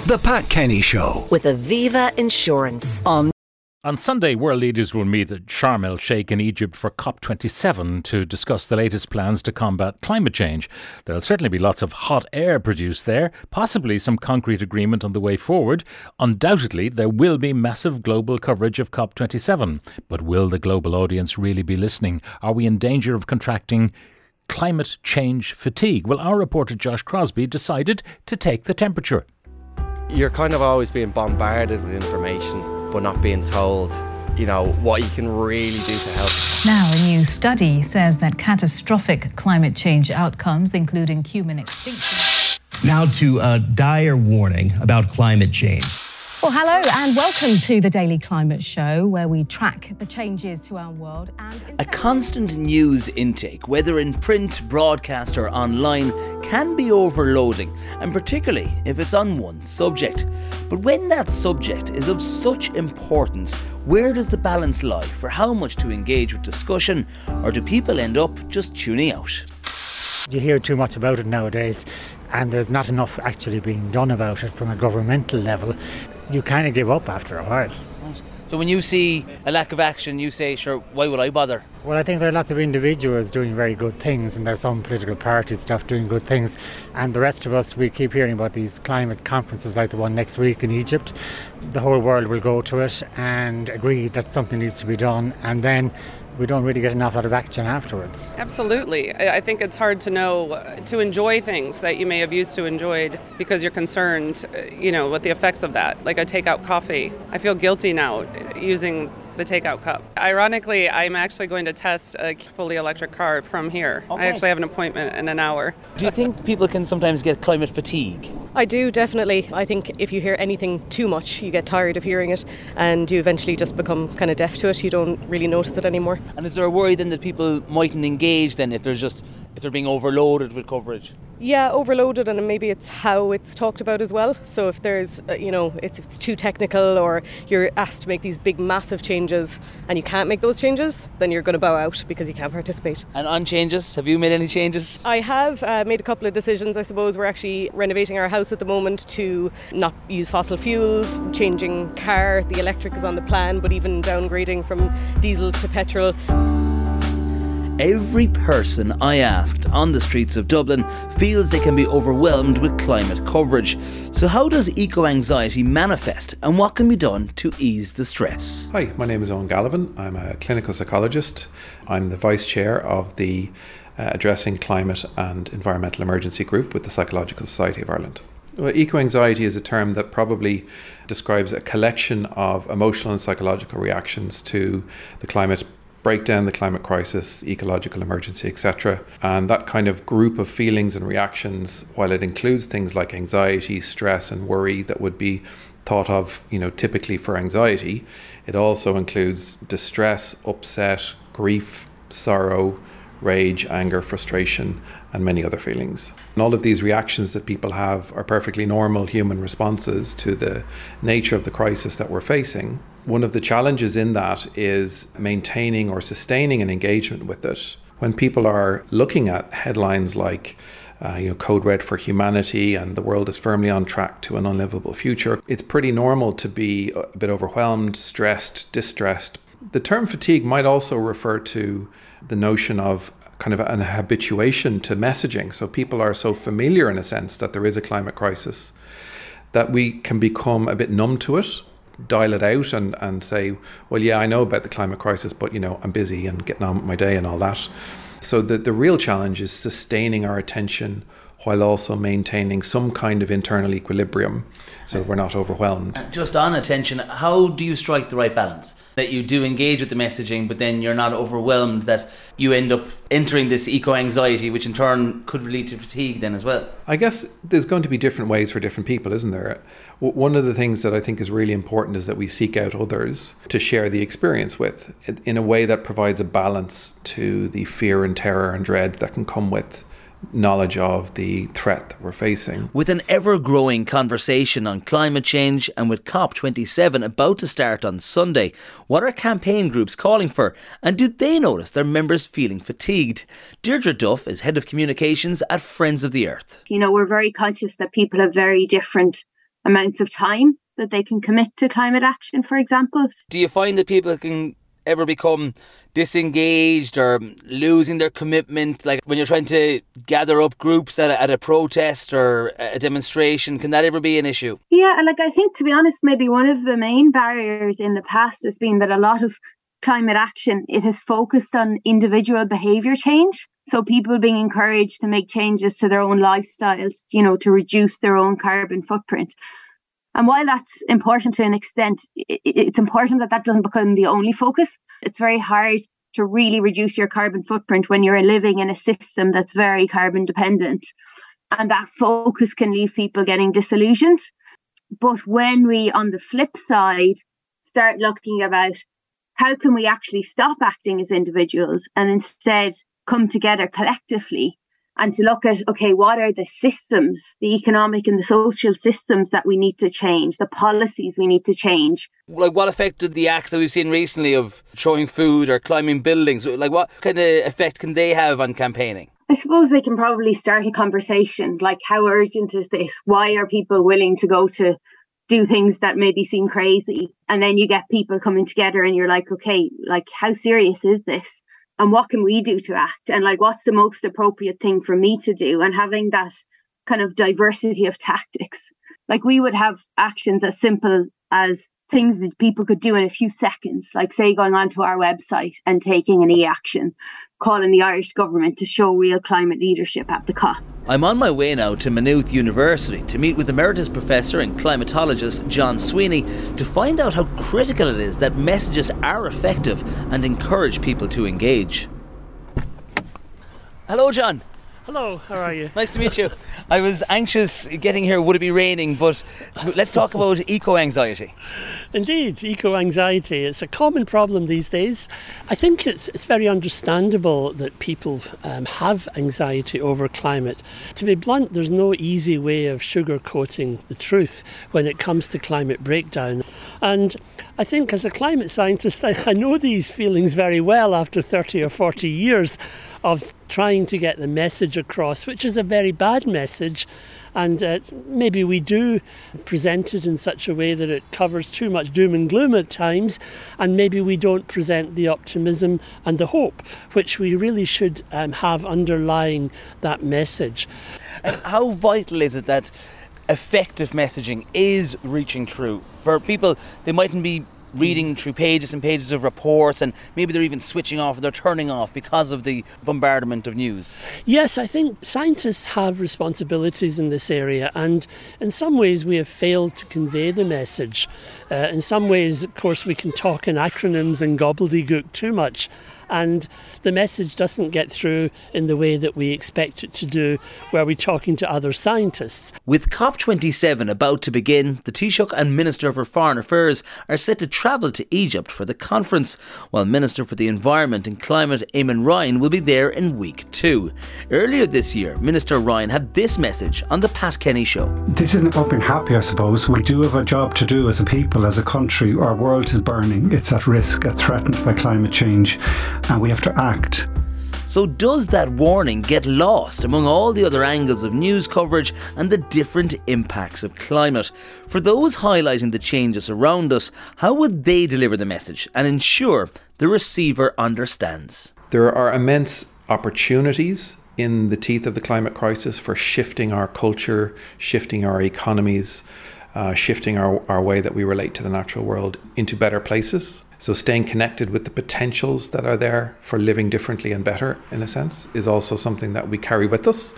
The Pat Kenny Show with Aviva Insurance. On Sunday, world leaders will meet at Sharm el-Sheikh in Egypt for COP27 to discuss the latest plans to combat climate change. There'll certainly be lots of hot air produced there, possibly some concrete agreement on the way forward. Undoubtedly, there will be massive global coverage of COP27. But will the global audience really be listening? Are we in danger of contracting climate change fatigue? Well, our reporter Josh Crosby decided to take the temperature. You're kind of always being bombarded with information, but not being told, what you can really do to help. Now, a new study says that catastrophic climate change outcomes, including human extinction. Now to a dire warning about climate change. Well, hello and welcome to the Daily Climate Show, where we track the changes to our world. A constant news intake, whether in print, broadcast or online, can be overloading, and particularly if it's on one subject. But when that subject is of such importance, where does the balance lie for how much to engage with discussion, or do people end up just tuning out? You hear too much about it nowadays, and there's not enough actually being done about it from a governmental level. You kind of give up after a while. So when you see a lack of action, you say, sure, why would I bother? Well, I think there are lots of individuals doing very good things, and there's some political parties stuff doing good things, and the rest of us, we keep hearing about these climate conferences like the one next week in Egypt. The whole world will go to it and agree that something needs to be done, and then we don't really get an awful lot of action afterwards. Absolutely. I think it's hard to know, to enjoy things that you may have used to enjoyed because you're concerned, with the effects of that. Like a takeout coffee. I feel guilty now using the takeout cup. Ironically, I'm actually going to test a fully electric car from here. Okay. I actually have an appointment in an hour. Do you think people can sometimes get climate fatigue? I do, definitely. I think if you hear anything too much, you get tired of hearing it and you eventually just become kind of deaf to it. You don't really notice it anymore. And is there a worry then that people mightn't engage then if they're being overloaded with coverage? Yeah, overloaded, and maybe it's how it's talked about as well. So if there's, it's too technical, or you're asked to make these big, massive changes and you can't make those changes, then you're going to bow out because you can't participate. And on changes, have you made any changes? I have made a couple of decisions, I suppose. We're actually renovating our house at the moment to not use fossil fuels, changing car, the electric is on the plan, but even downgrading from diesel to petrol. Every person I asked on the streets of Dublin feels they can be overwhelmed with climate coverage. So how does eco-anxiety manifest, and what can be done to ease the stress? Hi, my name is Owen Gallivan. I'm a clinical psychologist. I'm the Vice Chair of the Addressing Climate and Environmental Emergency Group with the Psychological Society of Ireland. Well, eco-anxiety is a term that probably describes a collection of emotional and psychological reactions to the climate breakdown, the climate crisis, ecological emergency, etc. And that kind of group of feelings and reactions, while it includes things like anxiety, stress and worry that would be thought of, typically for anxiety, it also includes distress, upset, grief, sorrow, rage, anger, frustration, and many other feelings. And all of these reactions that people have are perfectly normal human responses to the nature of the crisis that we're facing. One of the challenges in that is maintaining or sustaining an engagement with it. When people are looking at headlines like Code Red for Humanity and the world is firmly on track to an unlivable future, it's pretty normal to be a bit overwhelmed, stressed, distressed. The term fatigue might also refer to the notion of kind of an habituation to messaging. So people are so familiar in a sense that there is a climate crisis that we can become a bit numb to it, dial it out and say, well, yeah, I know about the climate crisis, but, I'm busy and getting on with my day and all that. So the real challenge is sustaining our attention while also maintaining some kind of internal equilibrium so we're not overwhelmed. Just on attention, how do you strike the right balance? That you do engage with the messaging, but then you're not overwhelmed, that you end up entering this eco-anxiety, which in turn could lead to fatigue then as well? I guess there's going to be different ways for different people, isn't there? One of the things that I think is really important is that we seek out others to share the experience with in a way that provides a balance to the fear and terror and dread that can come with knowledge of the threat that we're facing. With an ever-growing conversation on climate change and with COP27 about to start on Sunday, what are campaign groups calling for, and do they notice their members feeling fatigued? Deirdre Duff is Head of Communications at Friends of the Earth. We're very conscious that people have very different amounts of time that they can commit to climate action, for example. Do you find that people can ever become disengaged or losing their commitment? Like when you're trying to gather up groups at a protest or a demonstration, can that ever be an issue? Yeah, like I think, to be honest, maybe one of the main barriers in the past has been that a lot of climate action, it has focused on individual behaviour change. So people being encouraged to make changes to their own lifestyles, to reduce their own carbon footprint. And while that's important to an extent, it's important that doesn't become the only focus. It's very hard to really reduce your carbon footprint when you're living in a system that's very carbon dependent. And that focus can leave people getting disillusioned. But when we, on the flip side, start looking about how can we actually stop acting as individuals and instead come together collectively and to look at, okay, what are the systems, the economic and the social systems that we need to change, the policies we need to change. Like what effect did the acts that we've seen recently of throwing food or climbing buildings, like what kind of effect can they have on campaigning? I suppose they can probably start a conversation, like how urgent is this? Why are people willing to go to do things that maybe seem crazy? And then you get people coming together and you're like, okay, like how serious is this? And what can we do to act? And like, what's the most appropriate thing for me to do? And having that kind of diversity of tactics. Like we would have actions as simple as things that people could do in a few seconds, like say going onto our website and taking an e-action, calling the Irish government to show real climate leadership at the COP. I'm on my way now to Maynooth University to meet with Emeritus Professor and climatologist John Sweeney to find out how critical it is that messages are effective and encourage people to engage. Hello, John. Hello, how are you? Nice to meet you. I was anxious getting here, would it be raining, but let's talk about eco-anxiety. Indeed, eco-anxiety. It's a common problem these days. I think it's very understandable that people have anxiety over climate. To be blunt, there's no easy way of sugarcoating the truth when it comes to climate breakdown. And I think as a climate scientist, I know these feelings very well after 30 or 40 years of trying to get the message across, which is a very bad message. And maybe we do present it in such a way that it covers too much doom and gloom at times, and maybe we don't present the optimism and the hope, which we really should have underlying that message. How vital is it that effective messaging is reaching through? For people, they mightn't be reading through pages and pages of reports, and maybe they're even switching off or they're turning off because of the bombardment of news. Yes, I think scientists have responsibilities in this area, and in some ways we have failed to convey the message. In some ways, of course, we can talk in acronyms and gobbledygook too much, and the message doesn't get through in the way that we expect it to do, where we're talking to other scientists. With COP27 about to begin, the Taoiseach and Minister for Foreign Affairs are set to travel to Egypt for the conference, while Minister for the Environment and Climate Eamon Ryan will be there in week 2. Earlier this year, Minister Ryan had this message on the Pat Kenny Show. This isn't about being happy, I suppose. We do have a job to do as a people, as a country. Our world is burning. It's at risk, it's threatened by climate change, and we have to act. So does that warning get lost among all the other angles of news coverage and the different impacts of climate? For those highlighting the changes around us, how would they deliver the message and ensure the receiver understands? There are immense opportunities in the teeth of the climate crisis for shifting our culture, shifting our economies, shifting our way that we relate to the natural world into better places. So staying connected with the potentials that are there for living differently and better, in a sense, is also something that we carry with us.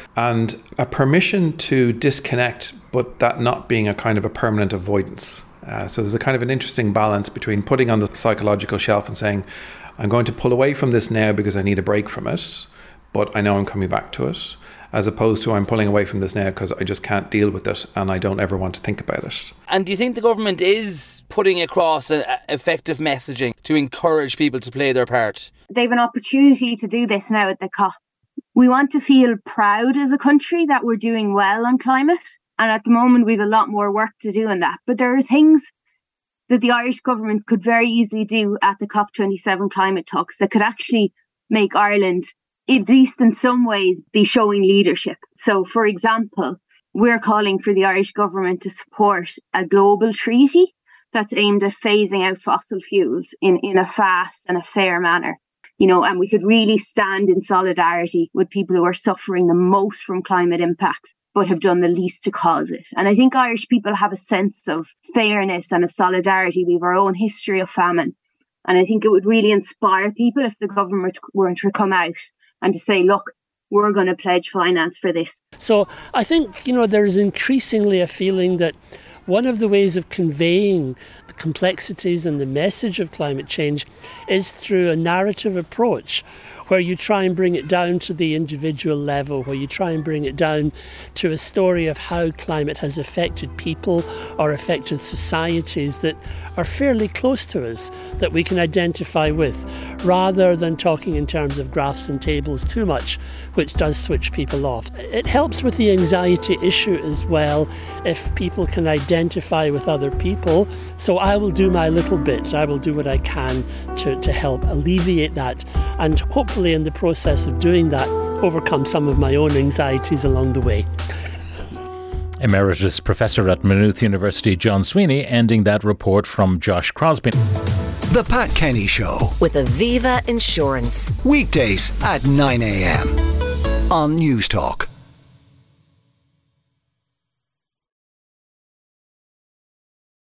And a permission to disconnect, but that not being a kind of a permanent avoidance. So there's a kind of an interesting balance between putting on the psychological shelf and saying, I'm going to pull away from this now because I need a break from it, but I know I'm coming back to it, as opposed to I'm pulling away from this now because I just can't deal with it and I don't ever want to think about it. And do you think the government is putting across effective messaging to encourage people to play their part? They have an opportunity to do this now at the COP. We want to feel proud as a country that we're doing well on climate, and at the moment we have a lot more work to do in that. But there are things that the Irish government could very easily do at the COP27 climate talks that could actually make Ireland, at least in some ways, be showing leadership. So, for example, we're calling for the Irish government to support a global treaty that's aimed at phasing out fossil fuels in a fast and a fair manner. And we could really stand in solidarity with people who are suffering the most from climate impacts, but have done the least to cause it. And I think Irish people have a sense of fairness and of solidarity. We have our own history of famine. And I think it would really inspire people if the government were to come out and to say, look, we're going to pledge finance for this. So I think, there's increasingly a feeling that one of the ways of conveying the complexities and the message of climate change is through a narrative approach, where you try and bring it down to the individual level, where you try and bring it down to a story of how climate has affected people or affected societies that are fairly close to us, that we can identify with, rather than talking in terms of graphs and tables too much, which does switch people off. It helps with the anxiety issue as well, if people can identify with other people. So I will do my little bit. I will do what I can to help alleviate that, and hopefully in the process of doing that, overcome some of my own anxieties along the way. Emeritus Professor at Maynooth University, John Sweeney, ending that report from Josh Crosby. The Pat Kenny Show with Aviva Insurance. Weekdays at 9 a.m. on News Talk.